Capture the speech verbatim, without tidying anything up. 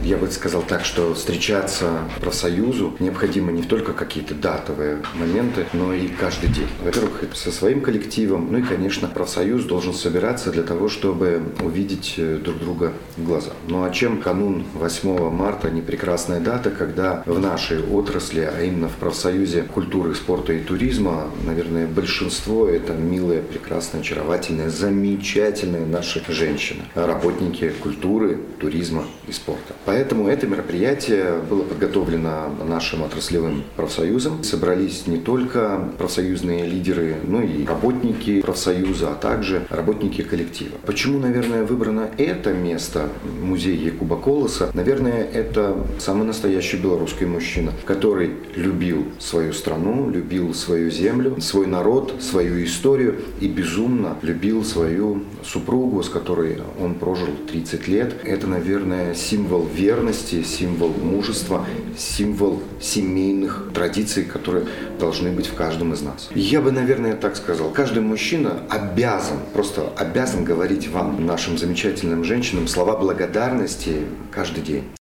Я бы сказал так, что встречаться профсоюзу необходимо не только какие-то датовые моменты, но и каждый день. Во-первых, со своим коллективом, ну и, конечно, профсоюз должен собираться для того, чтобы увидеть друг друга в глаза. Ну а чем канун восьмого марта не прекрасная дата, когда в нашей отрасли, а именно в профсоюзе культуры, спорта и туризма, наверное, большинство это милые, прекрасные, очаровательные, замечательные наши женщины, работники культуры, туризма и спорта. Поэтому это мероприятие было подготовлено нашим отраслевым профсоюзом. Собрались не только профсоюзные лидеры, но и работники профсоюза, а также работники коллектива. Почему, наверное, выбрано это место, музей Якуба Колоса? Наверное, это самый настоящий белорусский мужчина, который любил свою страну, любил свою землю, свой народ, свою историю и безумно любил свою супругу, с которой он прожил тридцать лет. Это, наверное, символ верности, символ мужества, символ семейных традиций, которые должны быть в каждом из нас. Я бы, наверное, так сказал. Каждый мужчина обязан, просто обязан говорить вам, нашим замечательным женщинам, слова благодарности каждый день.